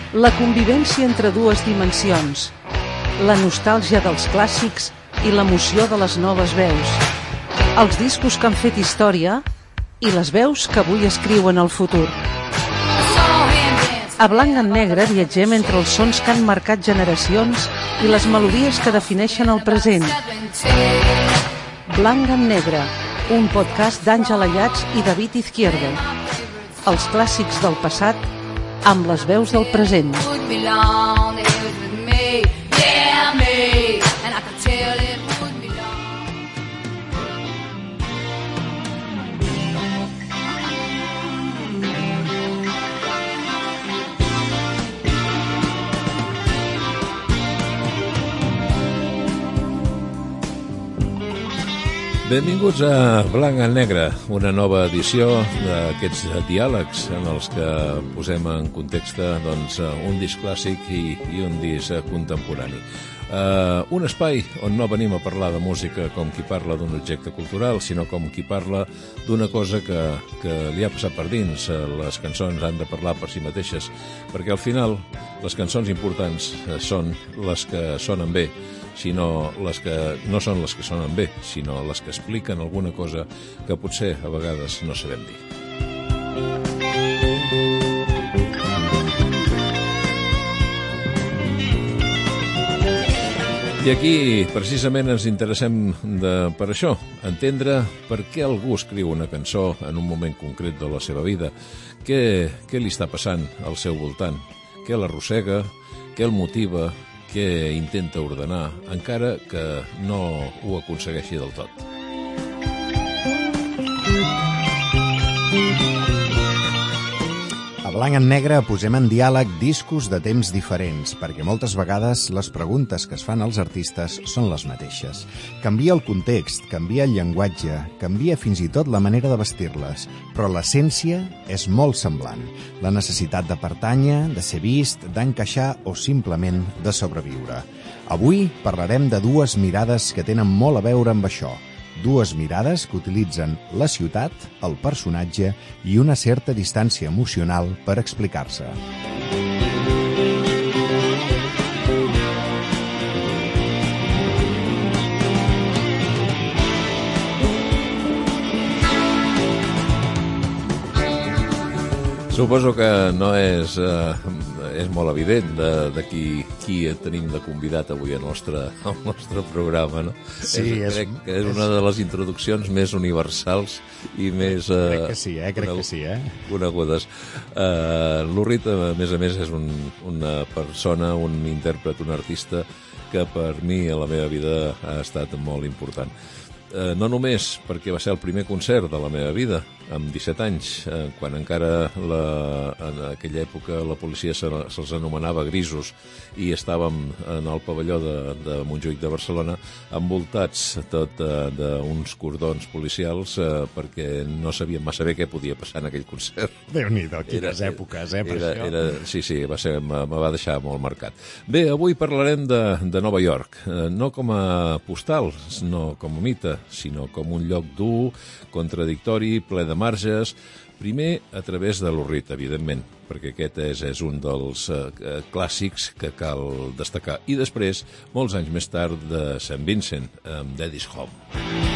La convivència entre dues dimensions, la nostàlgia dels clàssics i l'emoció de les noves veus, els discos que han fet història i les veus que avui escriuen el futur. A Blanc en Negre viatgem entre els sons que han marcat generacions i les melodies que defineixen el present. Blanc en Negre, un podcast d'Àngela Llach i David Izquierdo. Els clàssics del passat amb les veus del present. Benvinguts a Blanc en Negre, una nova edició d'aquests diàlegs en els que posem en context un disc clàssic i un disc contemporani. Un espai on no venim a parlar de música com qui parla d'un objecte cultural, sinó com qui parla d'una cosa que li ha passat per dins. Les cançons han de parlar per si mateixes, perquè al final les cançons importants són les que sonen bé, sinó les que no són les que sonen bé, sinó les que expliquen alguna cosa que potser a vegades no sabem dir. I aquí precisament ens interessem per això, entendre per què algú escriu una cançó en un moment concret de la seva vida, què li està passant al seu voltant, què l'arrossega, què el motiva, què intenta ordenar, encara que no ho aconsegueixi del tot. A Blanc en Negre posem en diàleg discos de temps diferents, perquè moltes vegades les preguntes que es fan als artistes són les mateixes. Canvia el context, canvia el llenguatge, canvia fins i tot la manera de vestir-les, però l'essència és molt semblant. La necessitat de pertànyer, de ser vist, d'encaixar o simplement de sobreviure. Avui parlarem de dues mirades que tenen molt a veure amb això. Dues mirades que utilitzen la ciutat, el personatge i una certa distància emocional per explicar-se. Suposo que no és molt evident de qui tenim de convidat avui al nostre programa, no? Sí, crec que és una de les introduccions més universals i més crec que sí, conegudes. L'Urrit, a més, és una persona, un intèrpret, un artista que per mi a la meva vida ha estat molt important. No només perquè va ser el primer concert de la meva vida, amb 17 anys, quan encara en aquella època la policia se'ls anomenava grisos i estàvem en el pavelló de Montjuïc de Barcelona envoltats tot d'uns cordons policials perquè no sabíem massa bé què podia passar en aquell concert. Déu-n'hi-do, quines èpoques, per això. Sí, me va deixar molt marcat. Bé, avui parlarem de Nova York, no com a postal, no com a mite, sinó com un lloc dur, contradictori, ple de marges, primer a través de l'Urrit, evidentment, perquè aquest és un dels clàssics que cal destacar. I després, molts anys més tard, de St. Vincent, amb Daddy's Home.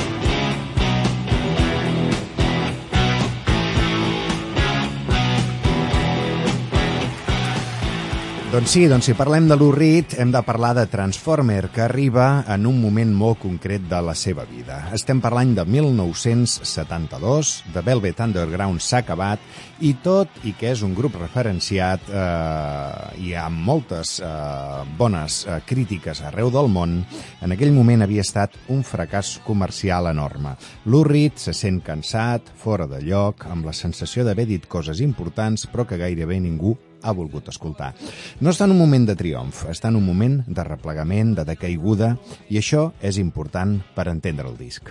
Doncs sí, si parlem de l'Urrit, hem de parlar de Transformer, que arriba en un moment molt concret de la seva vida. Estem parlant de 1972, de Velvet Underground s'ha acabat, i tot i que és un grup referenciat i amb moltes bones crítiques arreu del món, en aquell moment havia estat un fracàs comercial enorme. L'Urrit se sent cansat, fora de lloc, amb la sensació d'haver dit coses importants, però que gairebé ningú ha volgut escoltar. No està en un moment de triomf, està en un moment de replegament, de decaiguda, i això és important per entendre el disc.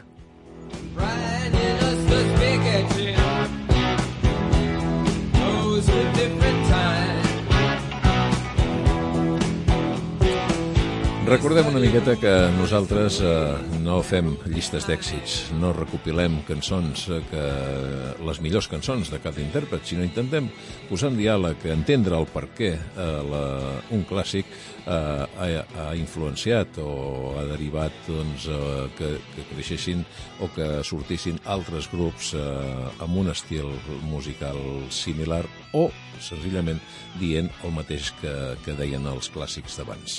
Recordem una miqueta que nosaltres no fem llistes d'èxits, no recopilem cançons, les millors cançons de cada intèrpret, sinó intentem posar en diàleg, entendre el per què un clàssic ha influenciat o ha derivat que creixessin o que sortissin altres grups amb un estil musical similar o senzillament dient el mateix que deien els clàssics d'abans.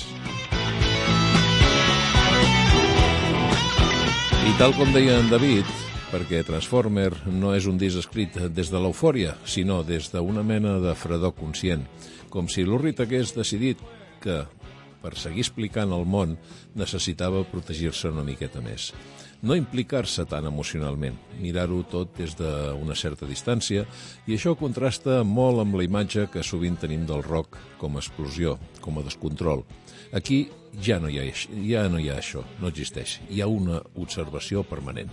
I tal com deia en David, perquè Transformer no és un disc escrit des de l'eufòria, sinó des d'una mena de fredor conscient, com si Lou Reed hagués decidit que, per seguir explicant el món, necessitava protegir-se una miqueta més. No implicar-se tant emocionalment, mirar-ho tot des d'una certa distància, i això contrasta molt amb la imatge que sovint tenim del rock com a explosió, com a descontrol. Aquí ja no hi ha això, no existeix. Hi ha una observació permanent.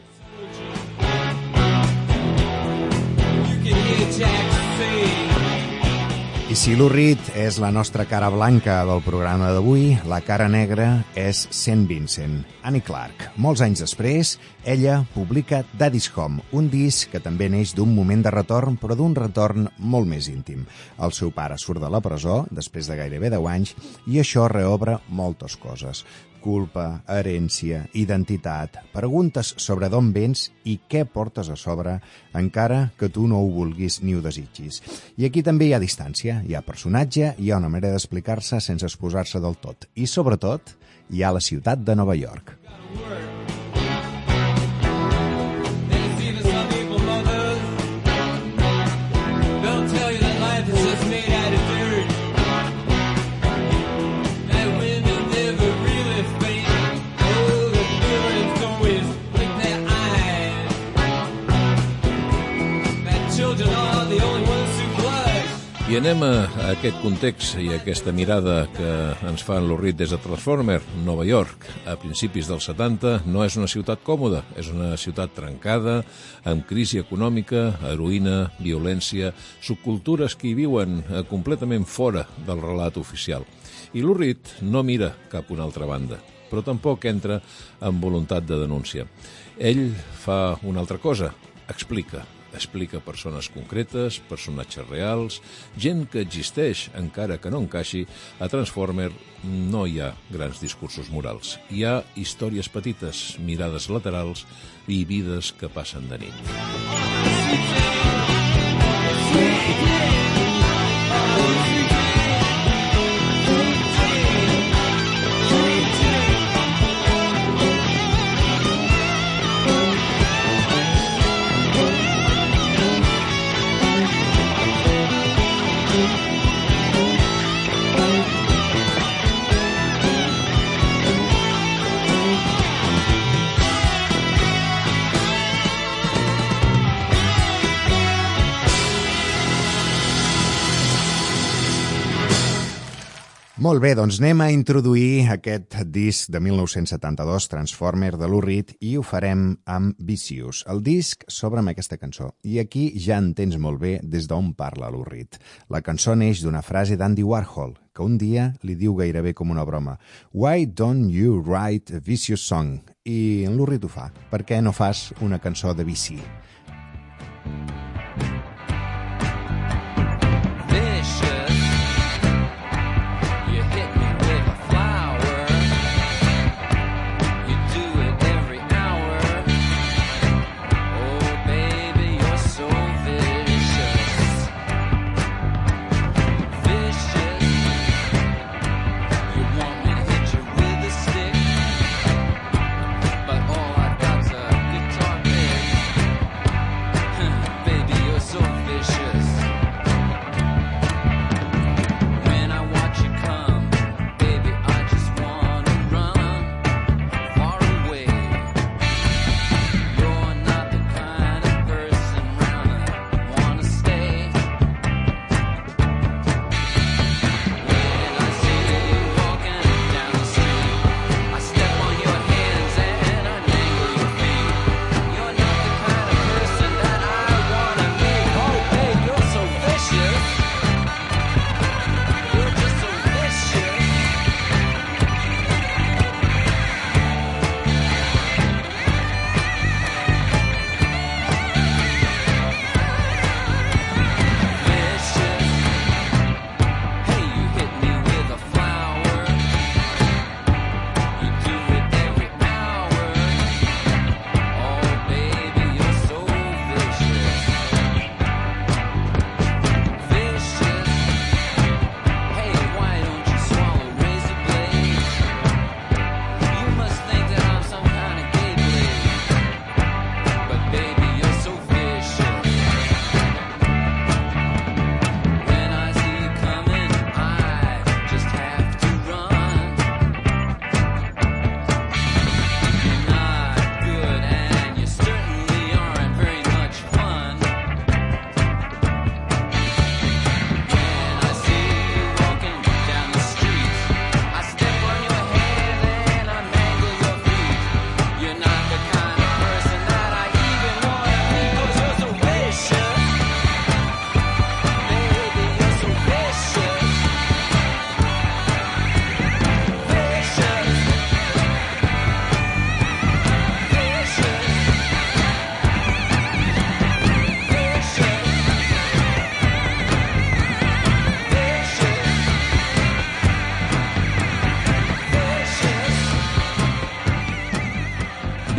I si Lou Reed és la nostra cara blanca del programa d'avui, la cara negra és St. Vincent, Annie Clark. Molts anys després, ella publica Daddy's Home, un disc que també neix d'un moment de retorn, però d'un retorn molt més íntim. El seu pare surt de la presó, després de gairebé 10 anys, i això reobre moltes coses. Culpa, herència, identitat, preguntes sobre d'on vens i què portes a sobre, encara que tu no ho vulguis ni ho desitgis. I aquí també hi ha distància, hi ha personatge, hi ha una manera d'explicar-se sense exposar-se del tot. I, sobretot, hi ha la ciutat de Nova York. I anem a aquest context i a aquesta mirada que ens fa en Lou Reed des de Transformer. Nova York, a principis dels 70, no és una ciutat còmoda, és una ciutat trencada, amb crisi econòmica, heroïna, violència, subcultures que hi viuen completament fora del relat oficial. I Lou Reed no mira cap a una altra banda, però tampoc entra amb voluntat de denúncia. Ell fa una altra cosa, explica persones concretes, personatges reals, gent que existeix, encara que no encaixi. A Transformer no hi ha grans discursos morals. Hi ha històries petites, mirades laterals i vides que passen de nit. Molt bé, doncs anem a introduir aquest disc de 1972, Transformer, de Lou Reed, i ho farem amb Vicious. El disc s'obre amb aquesta cançó, i aquí ja entens molt bé des d'on parla Lou Reed. La cançó neix d'una frase d'Andy Warhol, que un dia li diu gairebé com una broma: "Why don't you write a vicious song?" I en Lou Reed ho fa. Per què no fas una cançó de vici?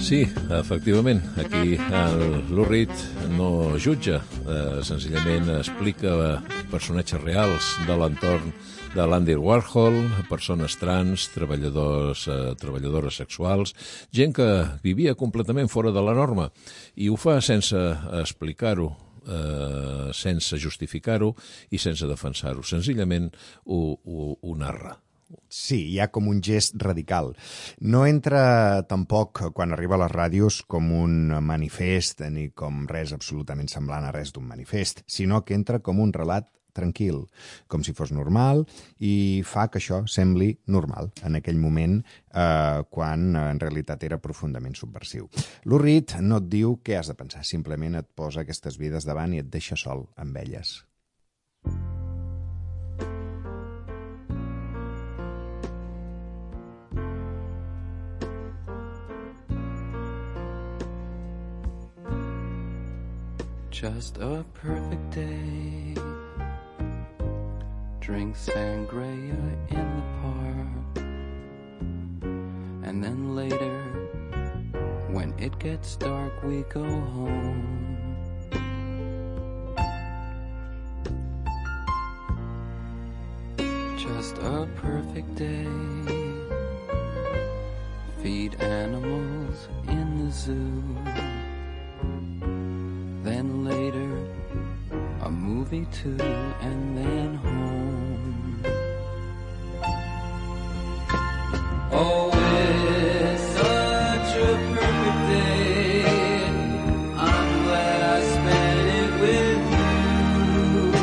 Sí, efectivament, aquí Lou Reed no jutja, senzillament explica personatges reals de l'entorn de l'Andy Warhol, persones trans, treballadores sexuals, gent que vivia completament fora de la norma, i ho fa sense explicar-ho, sense justificar-ho i sense defensar-ho. Senzillament ho narra. Sí, hi ha com un gest radical. No entra tampoc, quan arriba a les ràdios, com un manifest, ni com res absolutament semblant a res d'un manifest, sinó que entra com un relat tranquil, com si fos normal, i fa que això sembli normal en aquell moment, quan en realitat era profundament subversiu. Lou Reed no et diu què has de pensar, simplement et posa aquestes vides davant i et deixa sol amb elles. Just a perfect day. Drink sangria in the park. And then later, when it gets dark, we go home. Just a perfect day. Feed animals in the zoo. Then later, a movie too, and then home. Oh, it's such a perfect day. I'm glad I spent it with you.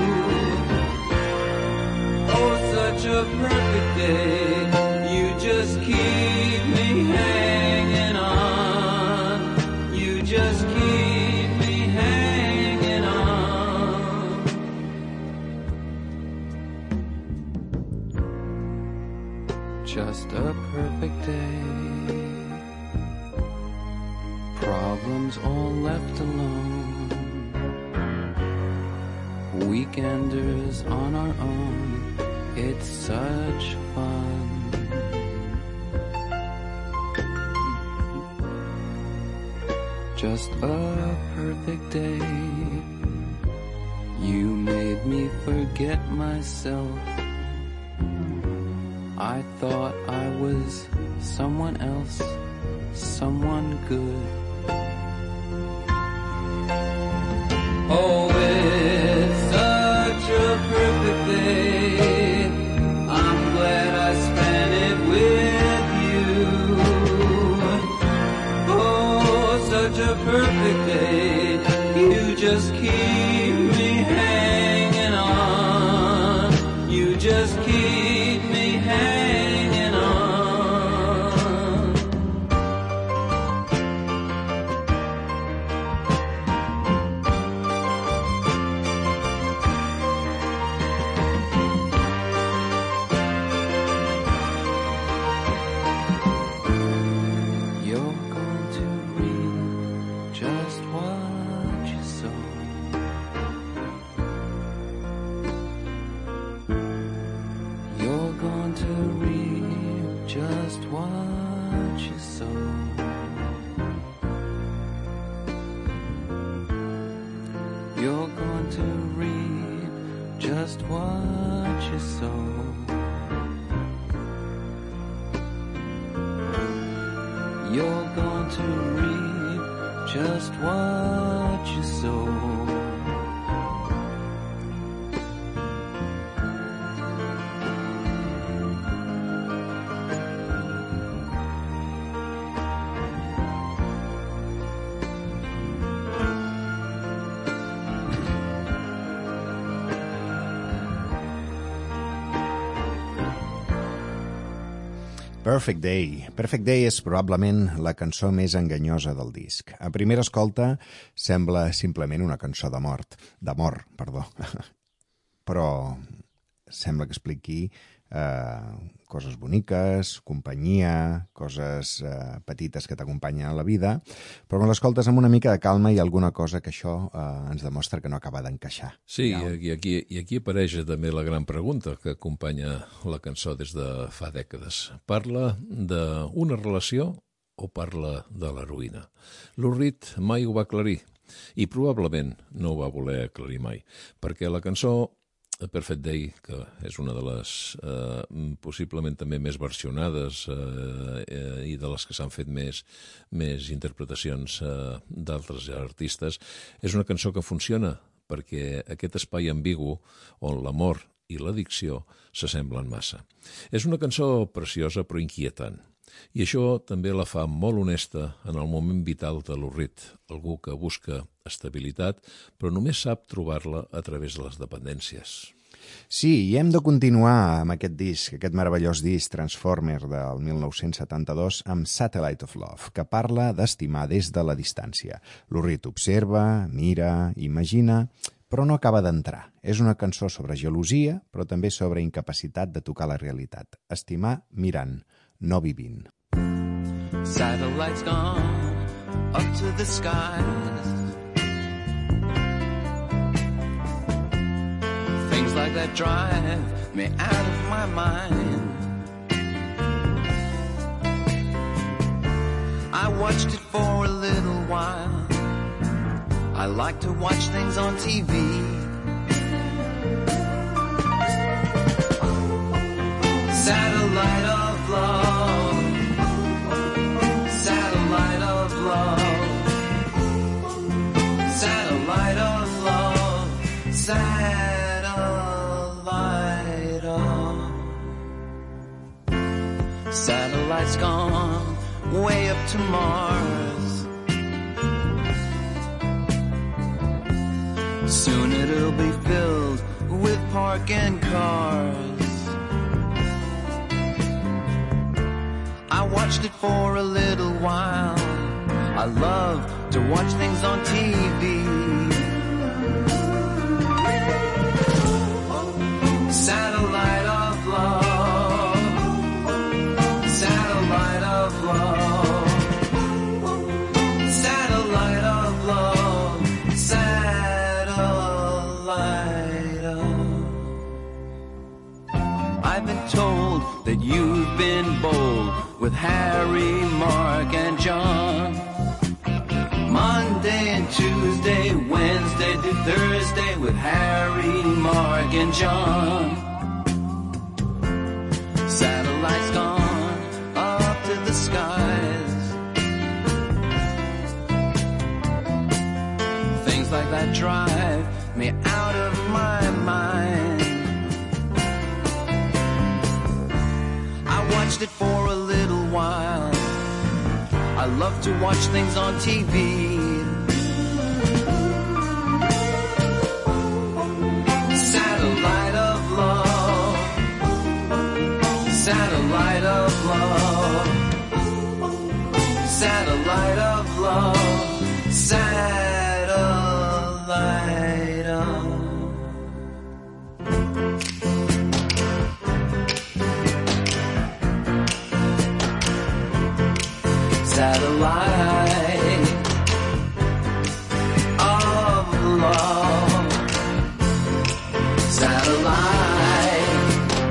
Oh, such a perfect day. You just keep me hanging on. You just keep me hanging on. Just a perfect day. Problems all left alone. Weekenders on our own. It's such fun. Just a perfect day. You made me forget myself. I thought I was someone else, someone good. Oh, it's such a perfect day. I'm glad I spent it with you. Oh, such a perfect day. You just keep me hanging on. You just keep me hanging on. You're going to reap just what you sow. You're going to reap just what you sow. You're going to reap just what you sow. You're going to reap just what you sow. Perfect Day. Perfect Day és probablement la cançó més enganyosa del disc. A primera escolta sembla simplement una cançó d'amor, però sembla que expliqui coses boniques, companyia, coses petites que t'acompanyen a la vida, però quan l'escoltes amb una mica de calma hi ha alguna cosa que això ens demostra que no acaba d'encaixar. Sí, i aquí apareix també la gran pregunta que acompanya la cançó des de fa dècades. Parla d'una relació o parla de la ruïna? Lou Reed mai ho va aclarir i probablement no ho va voler aclarir mai, perquè la cançó Perfect Day, que és una de les possiblement també més versionades i de les que s'han fet més interpretacions d'altres artistes, és una cançó que funciona perquè aquest espai ambigu on l'amor i l'addicció s'assemblen massa. És una cançó preciosa però inquietant. I això també la fa molt honesta en el moment vital de Lou Reed, algú que busca estabilitat, però només sap trobar-la a través de les dependències. Sí, i hem de continuar amb aquest disc, aquest meravellós disc Transformer del 1972 amb Satellite of Love, que parla d'estimar des de la distància. Lou Reed observa, mira, imagina, però no acaba d'entrar. És una cançó sobre gelosia, però també sobre incapacitat de tocar la realitat. Estimar mirant, no vivint. Satellites gone up to the skies. Things like that drive me out of my mind. I watched it for a little while. I like to watch things on TV. Satellite of love. Satellite of love. Satellite of love. Satellite of. Satellite's gone way up to Mars. Soon it'll be filled with parking cars. I watched it for a little while. I love to watch things on TV. Satellite of love. Satellite of love. Satellite of love. Satellite of. I've been told that you've been bold with Harry, Mark, and John. Monday and Tuesday, Wednesday to Thursday with Harry, Mark, and John. Satellites gone up to the skies. Things like that drive me out of my mind. I watched it for a little while. I love to watch things on TV. Satellite of love. Satellite of love. Satellite of love. Satellite of. Satellite of love. Satellite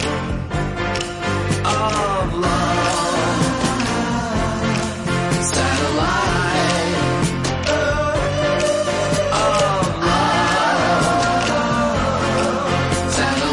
of love. Satellite of love.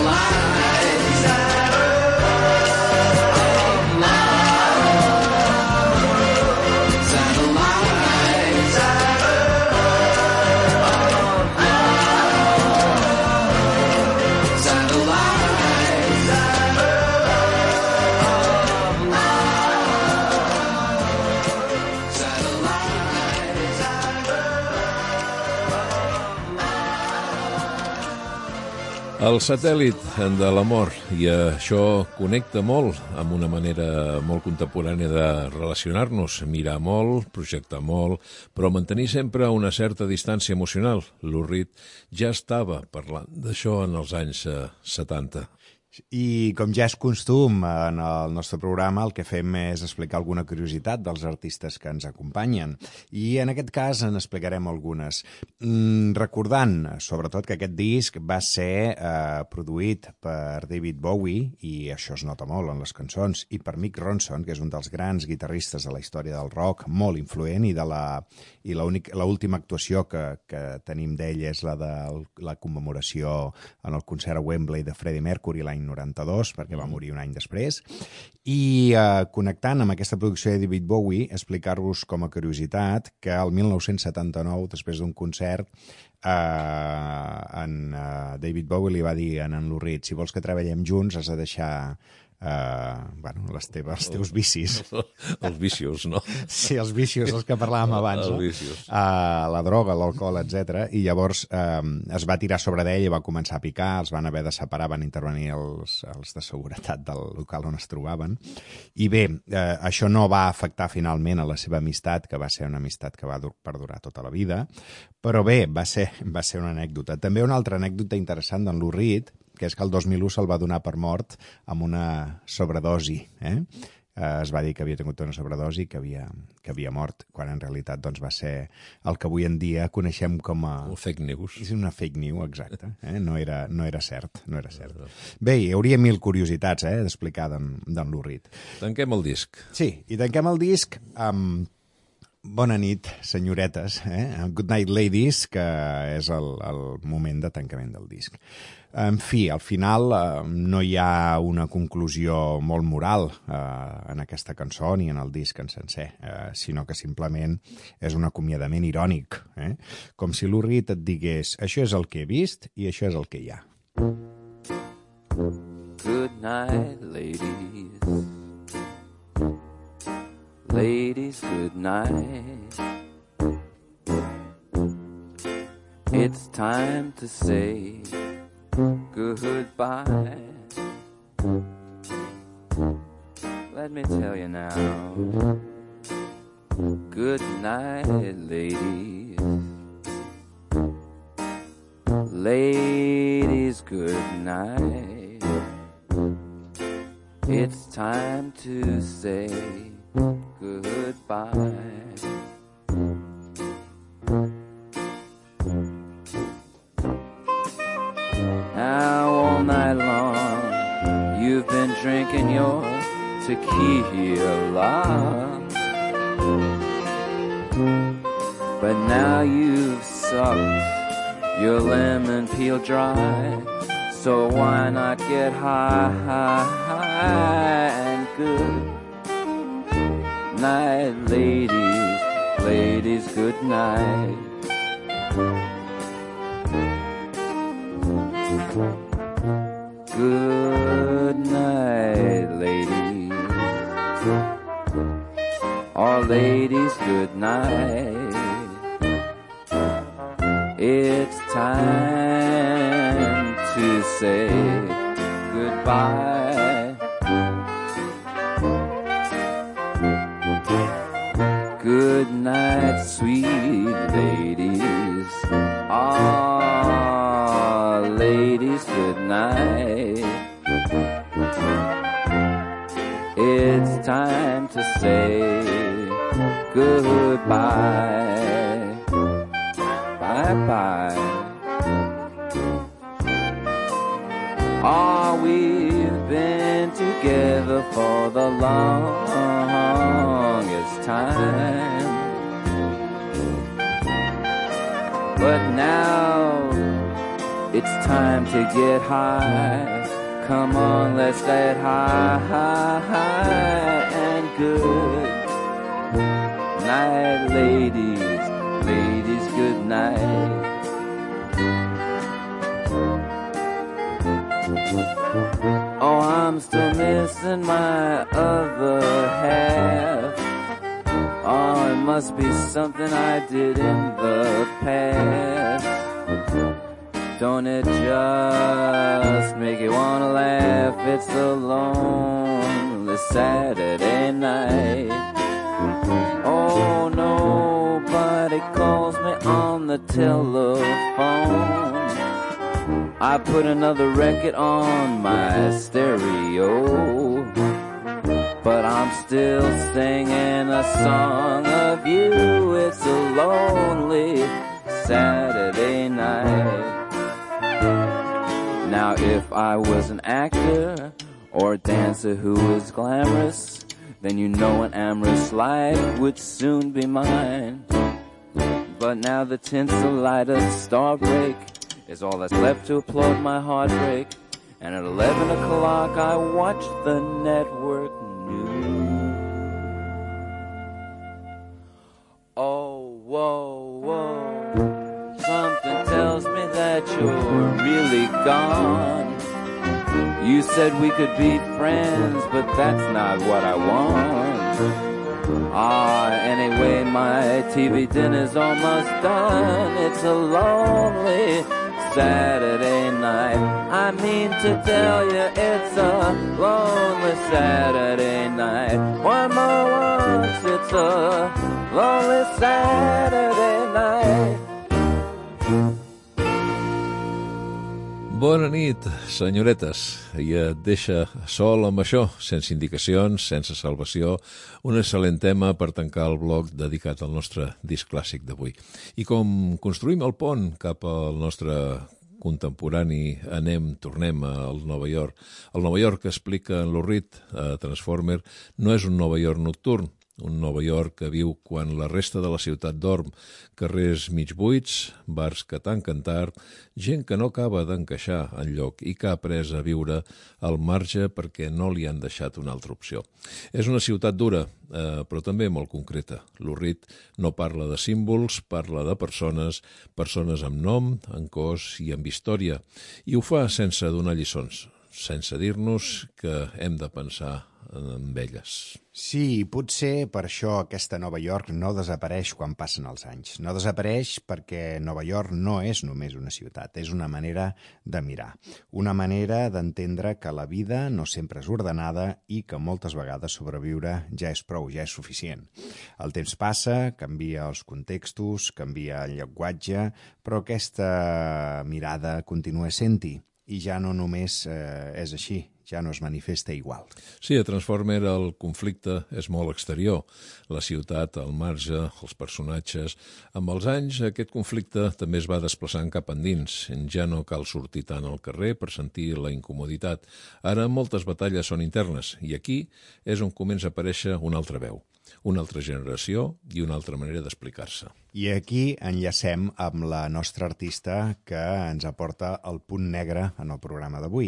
El satèl·lit de l'amor, i això connecta molt amb una manera molt contemporània de relacionar-nos, mirar molt, projectar molt, però mantenir sempre una certa distància emocional. Lou Reed ja estava parlant d'això en els anys 70. I com ja és costum en el nostre programa, el que fem és explicar alguna curiositat dels artistes que ens acompanyen. I en aquest cas en explicarem algunes. Recordant, sobretot, que aquest disc va ser produït per David Bowie, i això es nota molt en les cançons, i per Mick Ronson, que és un dels grans guitarristes de la història del rock, molt influent, i l'última actuació que tenim d'ell és la de la commemoració en el concert a Wembley de Freddie Mercury l'any 92, perquè va morir un any després. I connectant amb aquesta producció de David Bowie, explicar-vos com a curiositat que el 1979, després d'un concert, David Bowie li va dir a en Lou Reed: si vols que treballem junts has de deixar els teus vicis. Els vicios, no? Sí, els vicios, els que parlàvem abans, no? La droga, l'alcohol, etc. I llavors es va tirar sobre d'ell i va començar a picar, els van haver de separar, van intervenir els de seguretat del local on es trobaven. I bé, això no va afectar finalment a la seva amistat, que va ser una amistat que va perdurar tota la vida, però bé, va ser una anècdota. També una altra anècdota interessant d'en Lou Reed, que és que el 2001 se'l va donar per mort amb una sobredosi. Es va dir que havia tingut una sobredosi, que havia mort, quan en realitat doncs, va ser el que avui en dia coneixem com a... Un fake news. És una fake news, exacte. No era cert. Bé, hi hauria 1000 curiositats d'explicar d'en Lou Reed. Tanquem el disc. Sí, i tanquem el disc amb... Bona nit, senyoretes. Good night, ladies, que és el moment de tancament del disc. En fi, al final no hi ha una conclusió molt moral en aquesta cançó ni en el disc en sencer, sinó que simplement és un acomiadament irònic. Com si Lou Reed et digués: això és el que he vist i això és el que hi ha. Good night, ladies. Ladies, good night. It's time to say goodbye. Let me tell you now. Good night, ladies. Ladies, good night. It's time to say goodbye. Now all night long you've been drinking your tequila, but now you've sucked your lemon peel dry. So why not get high and good night, ladies, ladies, good night. Good night, ladies. All ladies, good night. It's time to say goodbye. Good night, sweet ladies. Ah, ladies, good night. It's time to say goodbye. Bye-bye. Ah, we've been together for the longest time, but now it's time to get high. Come on, let's get high and good night, ladies, ladies, good night. Oh, I'm still missing my other half. Oh, it must be something I did in the past. Don't it just make you wanna laugh? It's a lonely Saturday night. Oh, nobody calls me on the telephone. I put another record on my stereo, but I'm still singing a song of you. It's a lonely Saturday night. Now if I was an actor or a dancer who was glamorous, then you know an amorous life would soon be mine. But now the tinsel light of star break is all that's left to applaud my heartbreak. And at 11 o'clock I watch the network news. Oh, whoa, whoa, something tells me that you're really gone. You said we could be friends, but that's not what I want. Anyway, my TV dinner's almost done. It's a lonely Saturday night. I mean to tell you, it's a lonely Saturday night. One more once, it's a lonely Saturday night. Bona nit, senyoretes. I et deixa sol amb això, sense indicacions, sense salvació, un excel·lent tema per tancar el bloc dedicat al nostre disc clàssic d'avui. I com construïm el pont cap al nostre contemporani, tornem al Nova York. El Nova York que explica en Lou Reed a Transformer no és un Nova York nocturn, un Nova York que viu quan la resta de la ciutat dorm, carrers mig buits, bars que tanquen tard, gent que no acaba d'encaixar enlloc i que ha après a viure al marge perquè no li han deixat una altra opció. És una ciutat dura, però també molt concreta. Lou Reed no parla de símbols, parla de persones, persones amb nom, amb cos i amb història, i ho fa sense donar lliçons, sense dir-nos que hem de pensar en elles. Sí, potser per això aquesta Nova York no desapareix quan passen els anys. No desapareix perquè Nova York no és només una ciutat, és una manera de mirar, una manera d'entendre que la vida no sempre és ordenada i que moltes vegades sobreviure ja és prou, ja és suficient. El temps passa, canvia els contextos, canvia el llenguatge, però aquesta mirada continua sent-hi i ja no només és així, ja no es manifesta igual. Sí, a Transformer el conflicte és molt exterior. La ciutat, el marge, els personatges... Amb els anys, aquest conflicte també es va desplaçant cap endins. Ja no cal sortir tant al carrer per sentir la incomoditat. Ara moltes batalles són internes i aquí és on comença a aparèixer una altra veu, una altra generació i una altra manera d'explicar-se. I aquí enllacem amb la nostra artista que ens aporta el punt negre en el programa d'avui.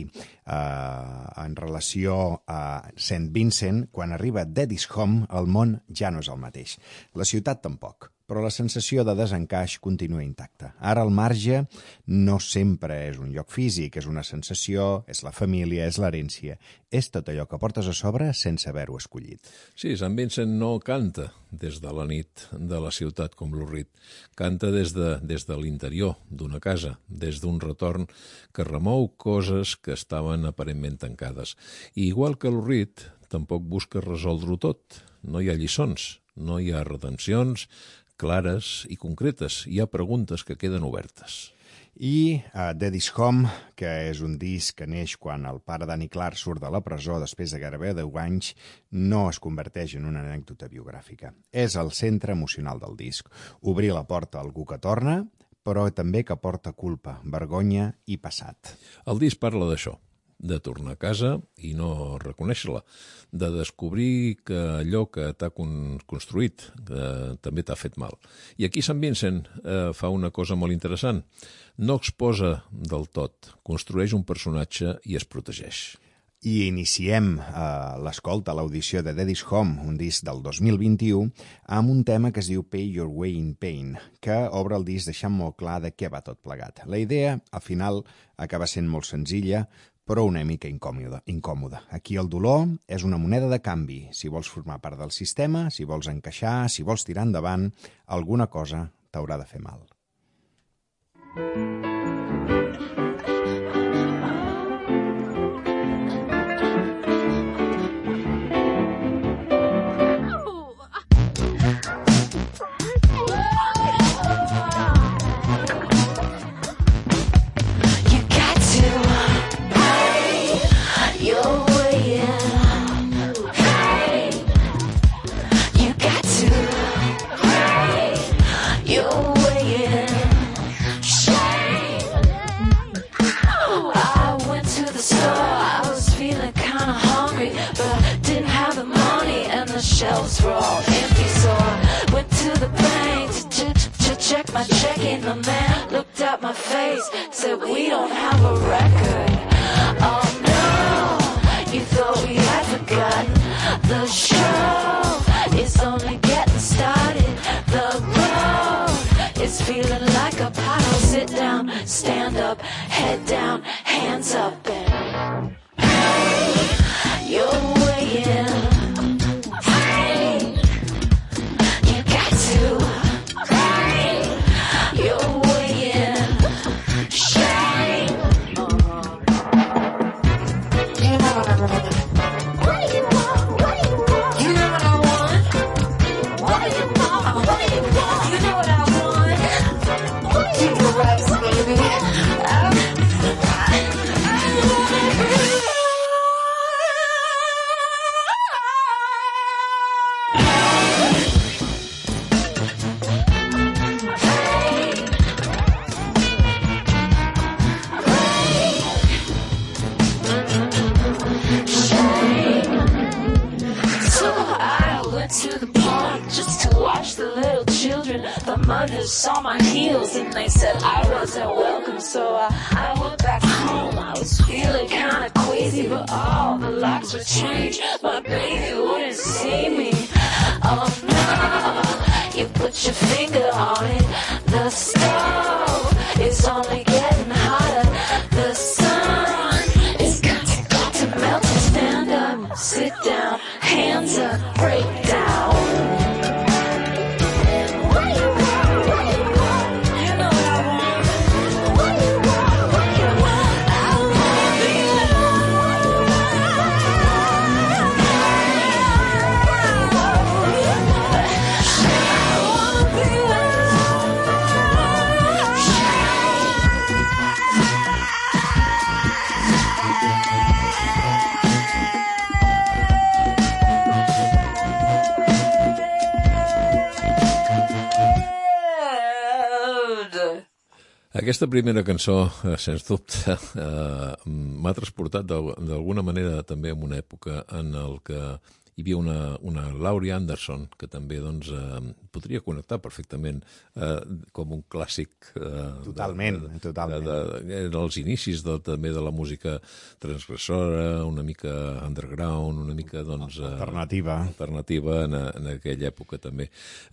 En relació a St. Vincent, quan arriba Daddy's Home, el món ja no és el mateix. La ciutat tampoc, però la sensació de desencaix continua intacta. Ara el marge no sempre és un lloc físic, és una sensació, és la família, és l'herència. És tot allò que portes a sobre sense haver-ho escollit. Sí, St. Vincent no canta des de la nit de la ciutat com Lou Reed. Canta des de l'interior d'una casa, des d'un retorn que remou coses que estaven aparentment tancades. I igual que Lou Reed, tampoc busca resoldre-ho tot. No hi ha lliçons, no hi ha retencions clares i concretes. Hi ha preguntes que queden obertes. I Daddy's Home, que és un disc que neix quan el pare Danny Clark surt de la presó després de gairebé 10 anys, no es converteix en una anècdota biogràfica. És el centre emocional del disc. Obrir la porta a algú que torna, però també que porta culpa, vergonya i passat. El disc parla d'això, de tornar a casa i no reconèixer-la, de descobrir que allò que t'ha construït també t'ha fet mal. I aquí St. Vincent fa una cosa molt interessant. No exposa del tot, construeix un personatge i es protegeix. I iniciem l'escolta, l'audició de Daddy's Home, un disc del 2021, amb un tema que es diu Pay Your Way in Pain, que obre el disc deixant molt clar de què va tot plegat. La idea, al final, acaba sent molt senzilla, però una mica incòmoda. Aquí el dolor és una moneda de canvi. Si vols formar part del sistema, si vols encaixar, si vols tirar endavant, alguna cosa t'haurà de fer mal. You got the shelves were all empty, so I went to the bank to check my checking. The man looked at my face, said we don't have a record. Oh no, you thought we had forgotten. The show is only getting started. The road is feeling like a puddle. Sit down, stand up, head down, hands up, and hey, you're weighing. Hey, you got to. Hey, you're weighing. Shame. You know what I want. What do you want? What do you want? You know what I want. What do you want? What do you want? You know what I want. What do you want, baby? To the park just to watch the little children. The mothers saw my heels and they said I wasn't welcome, so I went back home. I was feeling kinda queasy, but all the locks were changed. My baby wouldn't see me. Oh no, you put your finger on it. The stove is only getting hotter. The sun is got to melt. Stand up, sit down, hands up, break down. Aquesta primera cançó, sens dubte, m'ha transportat d'alguna manera també en una època en el que hi havia una Laurie Anderson, que també doncs, podria connectar perfectament com un clàssic. Totalment. Eren els inicis també de la música transgressora, una mica underground, una mica doncs, alternativa en aquella època també.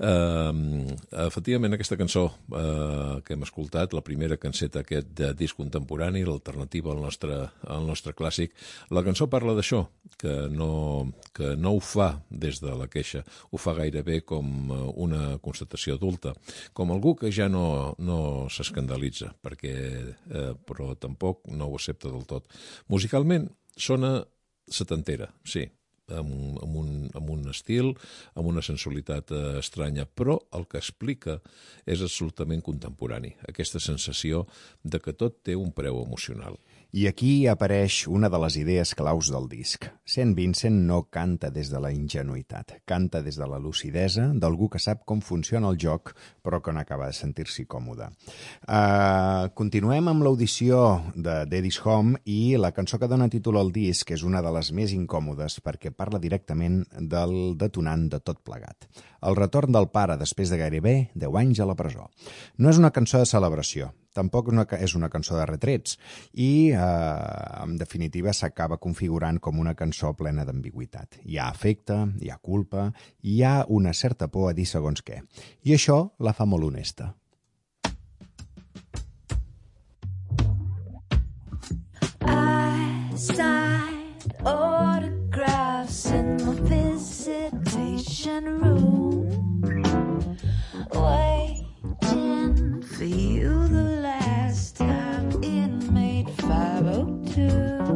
Efectivament, aquesta cançó que hem escoltat, la primera canceta aquest disc contemporani, l'alternativa al nostre clàssic, la cançó parla d'això, que no ho fa des de la queixa, ho fa gairebé com una constatació adulta, com algú que ja no s'escandalitza, però tampoc no ho accepta del tot. Musicalment sona setantera, sí, amb un estil, amb una sensualitat estranya, però el que explica és absolutament contemporani, aquesta sensació de que tot té un preu emocional. I aquí apareix una de les idees claus del disc. St. Vincent no canta des de la ingenuïtat, canta des de la lucidesa d'algú que sap com funciona el joc, però que no acaba de sentir-s'hi còmode. Continuem amb l'audició de Daddy's Home i la cançó que dona títol al disc és una de les més incòmodes perquè parla directament del detonant de tot plegat. El retorn del pare després de gairebé 10 anys a la presó. No és una cançó de celebració, tampoc és una cançó de retrets i, en definitiva, s'acaba configurant com una cançó plena d'ambigüitat. Hi ha afecte, hi ha culpa, hi ha una certa por a dir segons què. I això la fa molt honesta. I signed autographs in the visitation room, waiting for you the last time inmate 502.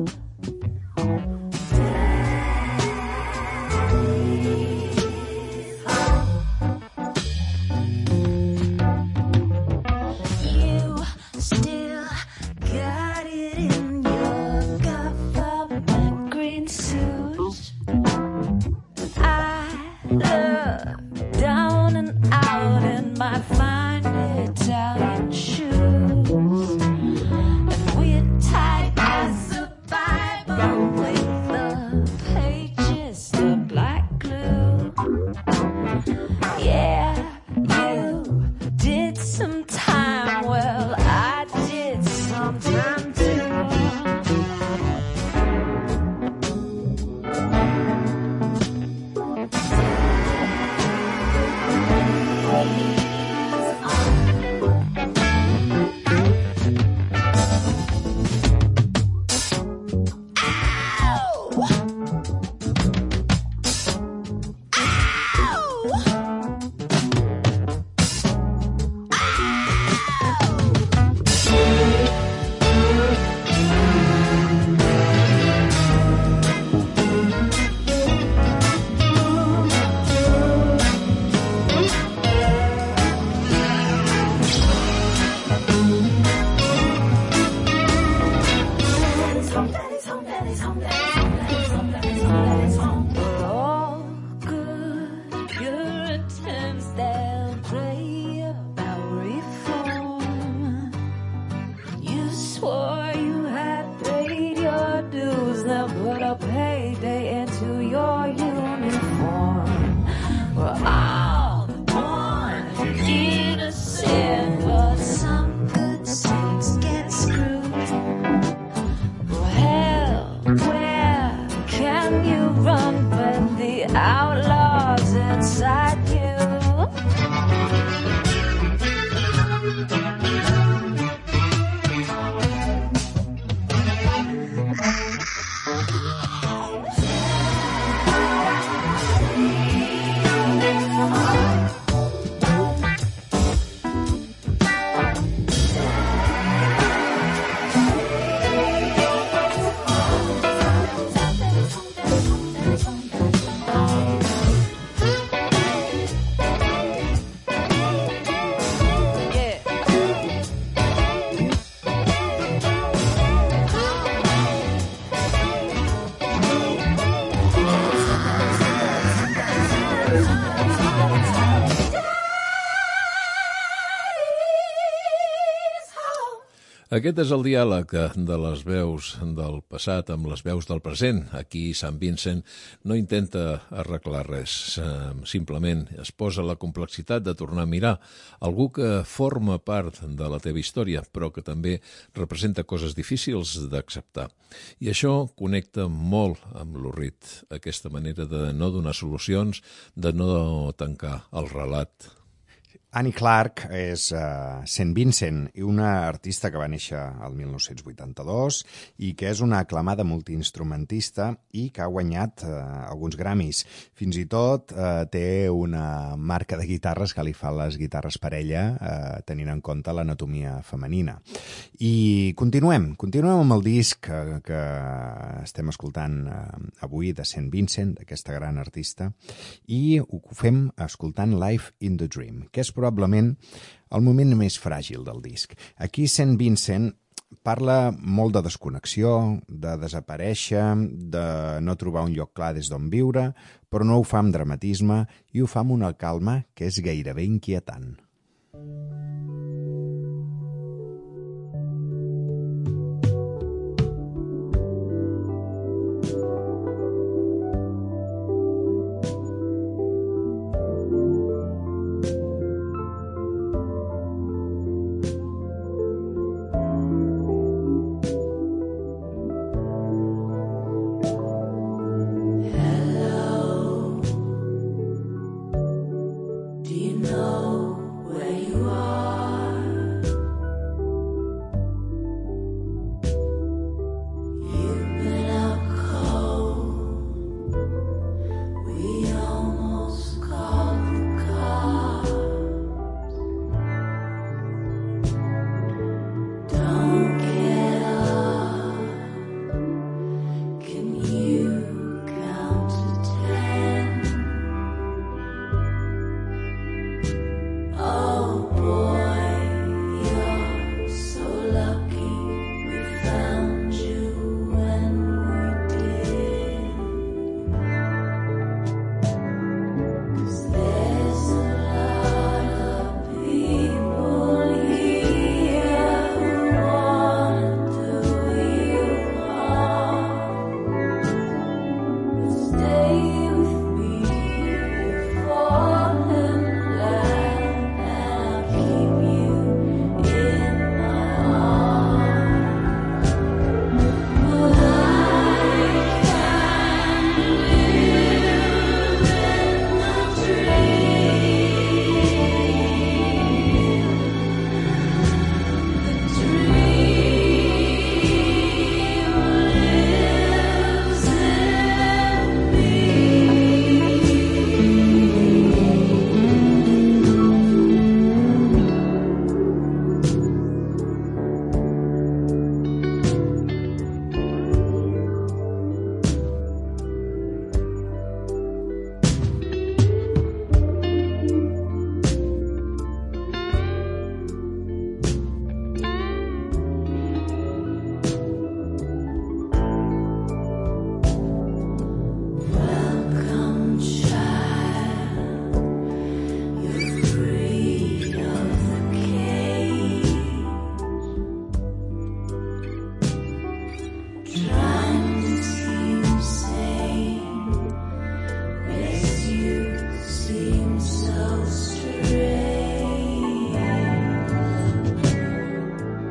You still got it in your government green suit. I look down and out in my fine Italian shoes, and we're tight as a Bible with the pages of black glue. Aquest és el diàleg de les veus del passat amb les veus del present. Aquí Sant Vincent no intenta arreglar res, simplement es posa la complexitat de tornar a mirar algú que forma part de la teva història, però que també representa coses difícils d'acceptar. I això connecta molt amb l'Urrit, aquesta manera de no donar solucions, de no tancar el relat. Annie Clark és St. Vincent, una artista que va néixer el 1982 i que és una aclamada multiinstrumentista i que ha guanyat alguns Grammys. Fins i tot té una marca de guitarres que li fa les guitarres per ella, tenint en compte l'anatomia femenina. I continuem amb el disc que estem escoltant avui de St. Vincent, d'aquesta gran artista, i ho fem escoltant Life in the Dream, que és probablement el moment més fràgil del disc. Aquí St. Vincent parla molt de desconnexió, de desaparèixer, de no trobar un lloc clar des d'on viure, però no ho fa amb dramatisme i ho fa amb una calma que és gairebé inquietant. Do you know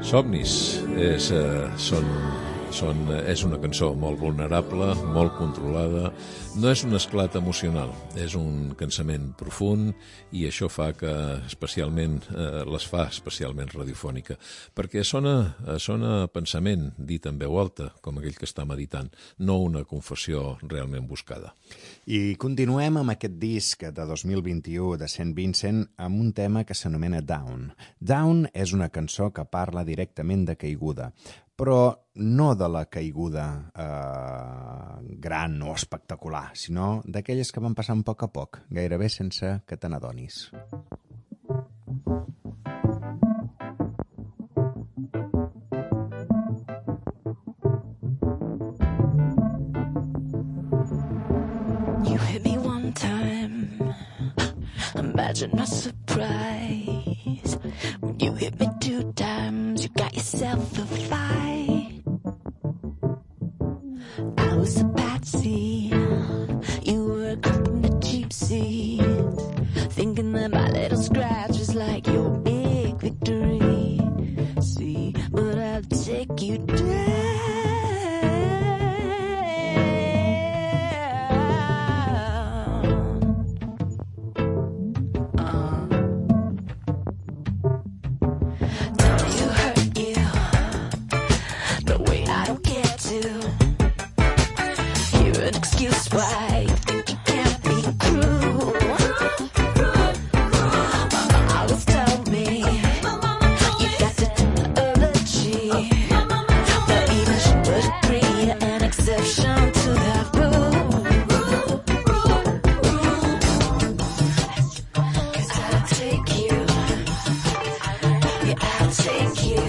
Somnis és una cançó molt vulnerable, molt controlada. No és un esclat emocional, és un cansament profund i això fa que les fa especialment radiofònica, perquè sona pensament dit en veu alta, com aquell que està meditant, no una confessió realment buscada. I continuem amb aquest disc de 2021 de St. Vincent amb un tema que s'anomena Down. Down és una cançó que parla directament de caiguda, però no de la caiguda gran o espectacular, sinó d'aquelles que van passant a poc, gairebé sense que te n'adonis. You hit me one time, imagine my surprise. When you hit me 2 times, you got yourself a fight. I was a patsy, you were gripping the cheap seats, thinking that my little scratch was like your big victory. See, but I'll take you down. Excuse why you think you can't be cruel. Mama always told me you got the allergy, but even she would agree to an exception to that rule. 'Cause I'll take you, yeah, I'll take you.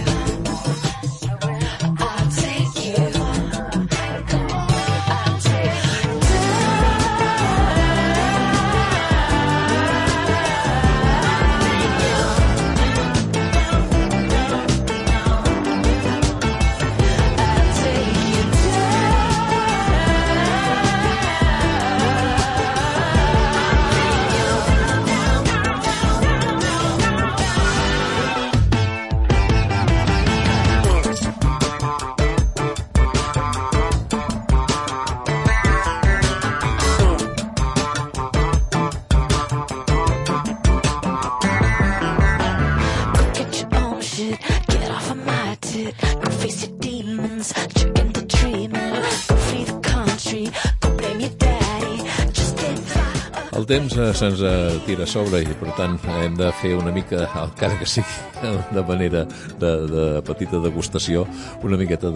El temps se'ns tira a sobre i, per tant, hem de fer una mica, encara que sigui de manera de petita degustació, una miqueta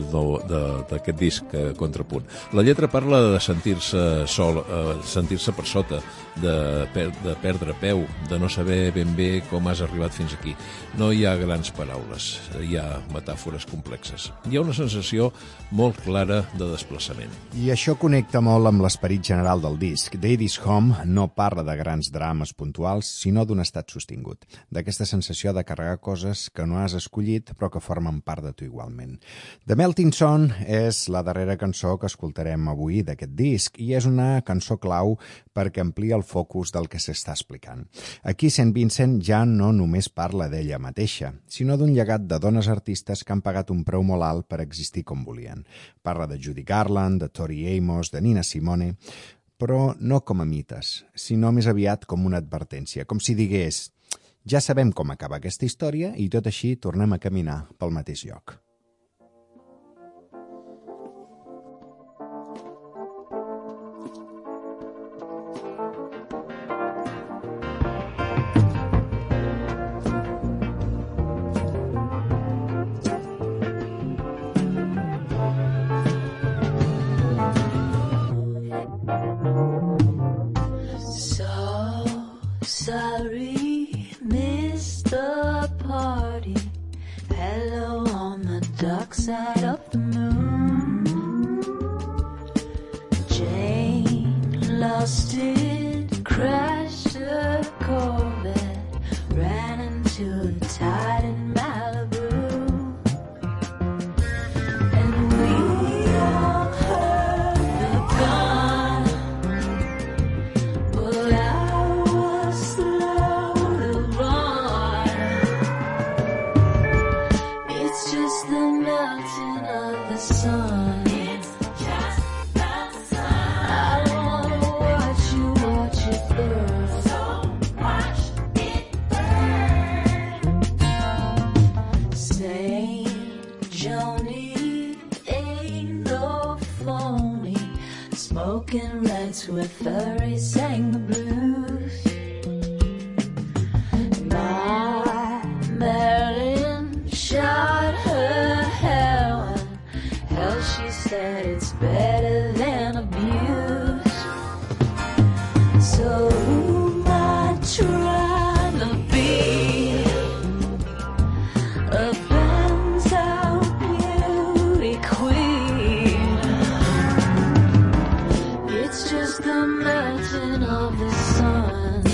d'aquest disc Contrapunt. La lletra parla de sentir-se sol, sentir-se per sota, de perdre peu, de no saber ben bé com has arribat fins aquí. No hi ha grans paraules, hi ha metàfores complexes. Hi ha una sensació molt clara de desplaçament. I això connecta molt amb l'esperit general del disc. Daddy's Home no parla de grans drames puntuals, sinó d'un estat sostingut, d'aquesta sensació de carregar coses que no has escollit però que formen part de tu igualment. The Melting Sun és la darrera cançó que escoltarem avui d'aquest disc i és una cançó clau perquè amplia el focus del que s'està explicant. Aquí St. Vincent ja no només parla d'ella mateixa, sinó d'un llegat de dones artistes que han pagat un preu molt alt per existir com volien. Parla de Judy Garland, de Tori Amos, de Nina Simone, però no com a mites, sinó més aviat com una advertència, com si digués: ja sabem com acaba aquesta història i tot així tornem a caminar pel mateix lloc. Sorry, missed the party. Hello on the dark side of the moon. Jane lost it, crashed a Corvette, ran into the tide in Malibu. And we all heard the gun, but I was slow to run. where furries sang the blues. My Marilyn shot her heroin. Hell, she said it's better than abuse. So who am I trying to be? A Benzo beauty queen. It's just the melting of the sun.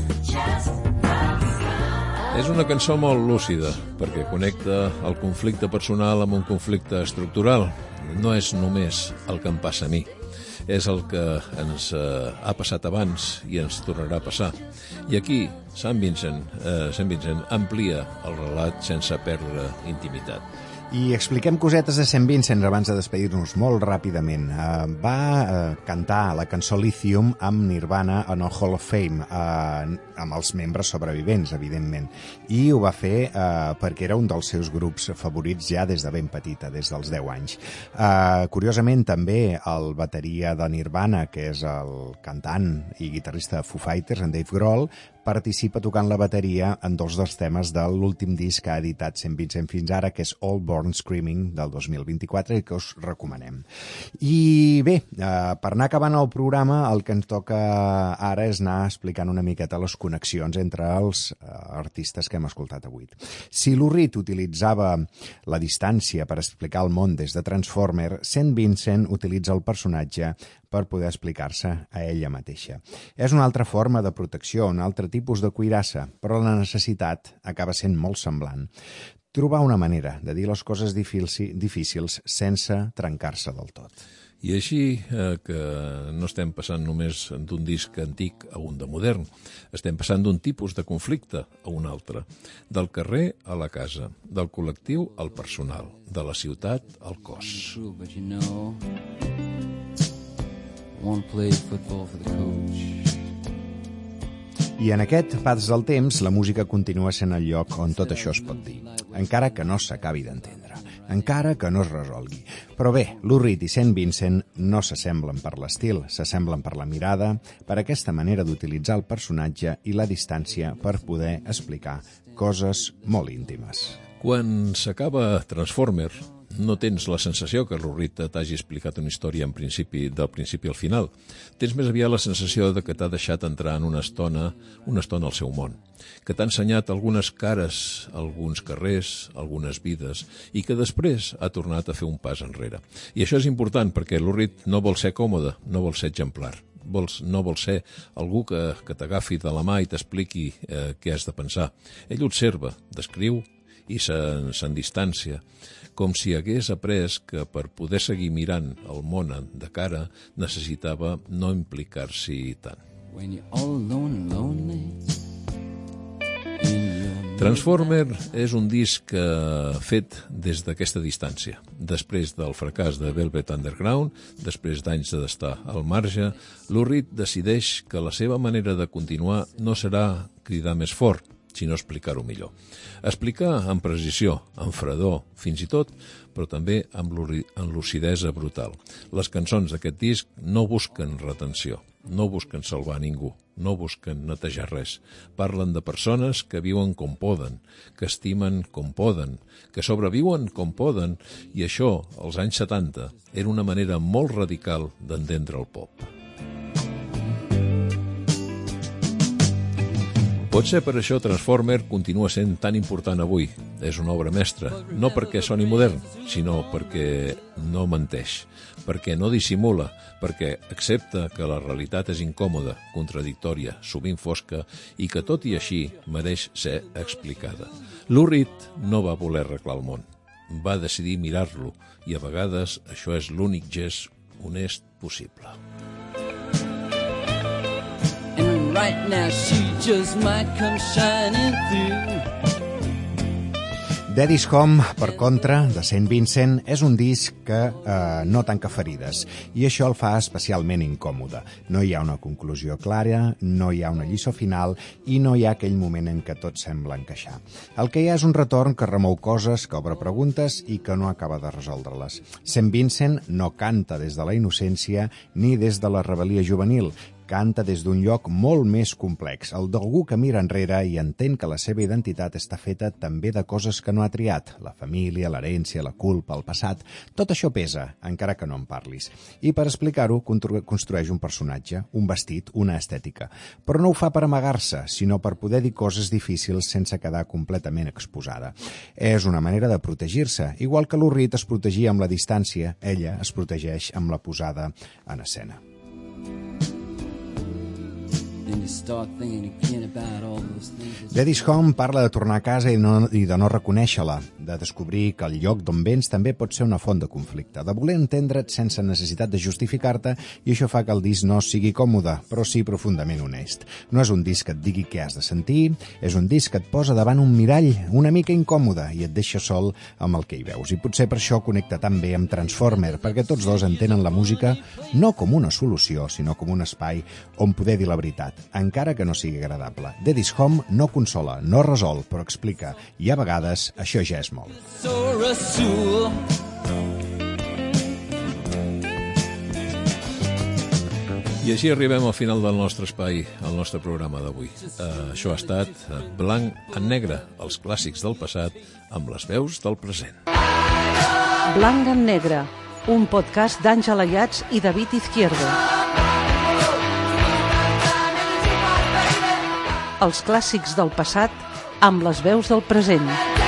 És una cançó molt lúcida, perquè connecta el conflicte personal amb un conflicte estructural. No és només el que em passa a mi, és el que ens ha passat abans i ens tornarà a passar. I aquí, Sant Vincent amplia el relat sense perdre intimitat. I expliquem cosetes de St. Vincent abans de despedir-nos molt ràpidament. Va cantar la cançó Lithium amb Nirvana en el Hall of Fame, amb els membres sobrevivents, evidentment. I ho va fer perquè era un dels seus grups favorits ja des de ben petita, des dels 10 anys. Curiosament, també el bateria de Nirvana, que és el cantant i guitarrista de Foo Fighters, en Dave Grohl, participa tocant la bateria en 2 dels temes de l'últim disc que ha editat St. Vincent fins ara, que és All Born Screaming, del 2024, i que us recomanem. I bé, per anar acabant el programa, el que ens toca ara és anar explicant una miqueta les connexions entre els artistes que hem escoltat avui. Si Lou Reed utilitzava la distància per explicar el món des de Transformer, St. Vincent utilitza el personatge per poder explicar-se a ella mateixa. És una altra forma de protecció, un altre tipus de cuirassa, però la necessitat acaba sent molt semblant. Trobar una manera de dir les coses difícils sense trencar-se del tot. I així que no estem passant només d'un disc antic a un de modern, estem passant d'un tipus de conflicte a un altre, del carrer a la casa, del col·lectiu al personal, de la ciutat al cos. I en aquest pas del temps, la música continua sent el lloc on tot això es pot dir, encara que no s'acabi d'entendre, encara que no es resolgui. Però bé, Lou Reed i St. Vincent no s'assemblen per l'estil, s'assemblen per la mirada, per aquesta manera d'utilitzar el personatge i la distància per poder explicar coses molt íntimes. Quan s'acaba Transformer, no tens la sensació que Lou Reed t'hagi explicat una història del principi al final. Tens més aviat la sensació de que t'ha deixat entrar en una estona al seu món, que t'ha ensenyat algunes cares, alguns carrers, algunes vides, i que després ha tornat a fer un pas enrere. I això és important perquè Lou Reed no vol ser còmode, no vol ser exemplar. No vol ser algú que t'agafi de la mà i t'expliqui què has de pensar. Ell observa, descriu i se'n distància, com si hagués après que per poder seguir mirant el món de cara necessitava no implicar-s'hi tant. Transformer és un disc fet des d'aquesta distància. Després del fracàs de Velvet Underground, després d'anys d'estar al marge, Lou Reed decideix que la seva manera de continuar no serà cridar més fort, sinó explicar-ho millor. Explicar amb precisió, amb fredor, fins i tot, però també amb lucidesa brutal. Les cançons d'aquest disc no busquen retenció, no busquen salvar ningú, no busquen netejar res. Parlen de persones que viuen com poden, que estimen com poden, que sobreviuen com poden, i això, als anys 70, era una manera molt radical d'entendre el pop. Potser per això Transformer continua sent tan important avui. És una obra mestra, no perquè soni modern, sinó perquè no menteix, perquè no dissimula, perquè accepta que la realitat és incòmoda, contradictòria, sovint fosca, i que tot i així mereix ser explicada. Lou Reed no va voler arreglar el món, va decidir mirar-lo, i a vegades això és l'únic gest honest possible. Right now she just might come shining through. Daddy's Home, per contra, de St. Vincent, és un disc que no tanca ferides, i això el fa especialment incòmode. No hi ha una conclusió clara, no hi ha una lliçó final i no hi ha aquell moment en què tot sembla encaixar. El que hi ha és un retorn que remou coses, que obre preguntes i que no acaba de resoldre-les. St. Vincent no canta des de la innocència ni des de la rebel·lia juvenil, canta des d'un lloc molt més complex, el d'algú que mira enrere i entén que la seva identitat està feta també de coses que no ha triat, la família, l'herència, la culpa, el passat. Tot això pesa, encara que no en parlis. I per explicar-ho, construeix un personatge, un vestit, una estètica. Però no ho fa per amagar-se, sinó per poder dir coses difícils sense quedar completament exposada. És una manera de protegir-se, igual que Lou Reed es protegia amb la distància, ella es protegeix amb la posada en escena. Daddy's Home parla de tornar a casa i de no reconèixer-la, de descobrir que el lloc d'on vens també pot ser una font de conflicte, de voler entendre't sense necessitat de justificar-te, i això fa que el disc no sigui còmode, però sí profundament honest. No és un disc que et digui què has de sentir, és un disc que et posa davant un mirall una mica incòmode i et deixa sol amb el que hi veus. I potser per això connecta tan bé amb Transformer, perquè tots dos entenen la música no com una solució, sinó com un espai on poder dir la veritat, encara que no sigui agradable. Daddy's Home no consola, no resol, però explica, i a vegades això ja és molt. I així arribem al final del nostre espai, al nostre programa d'avui. Això ha estat Blanc en Negre, els clàssics del passat amb les veus del present. Blanc en Negre, un podcast d'Àngela Ayats i David Izquierdo. Els clàssics del passat amb les veus del present.